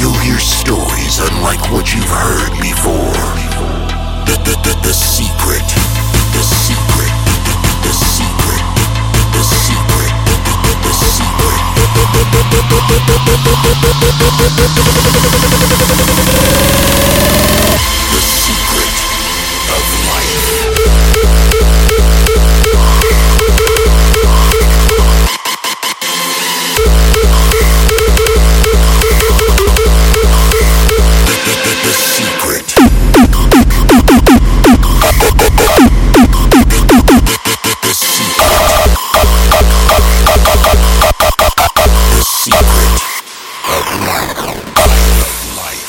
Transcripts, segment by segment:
You'll hear stories unlike what you've heard before. The secret. The secret. The secret. The secret. The secret. The secret of life. The secret. The secret. The secret of life.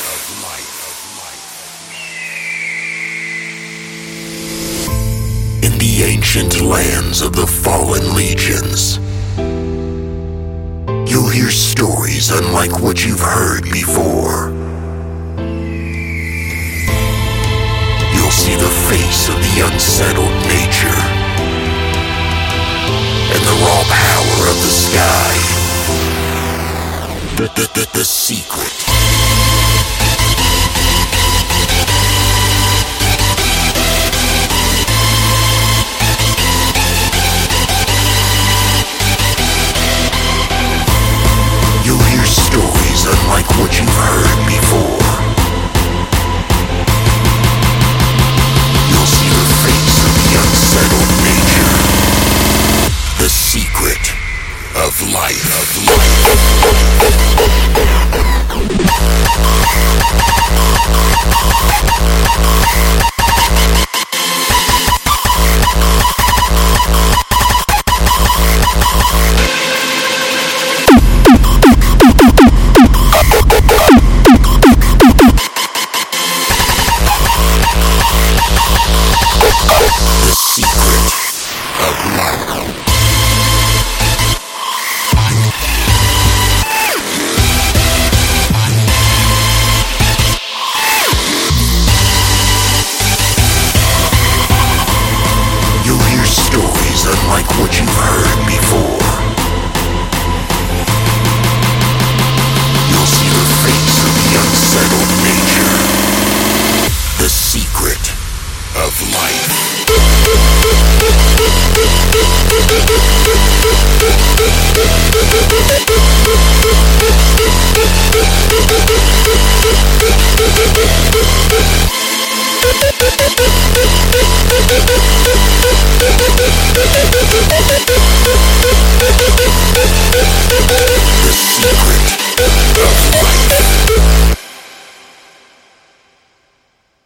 In the ancient lands of the fallen legions, you'll hear stories unlike what you've heard before. You'll see the face of the unsettled nature and the raw power of the sky. The secret. You'll hear stories unlike what you've heard before. You'll see the face of the unsettled nature. The secret of life. Unlike what you've heard before. You'll see the face of the unsettled nature. The secret of life.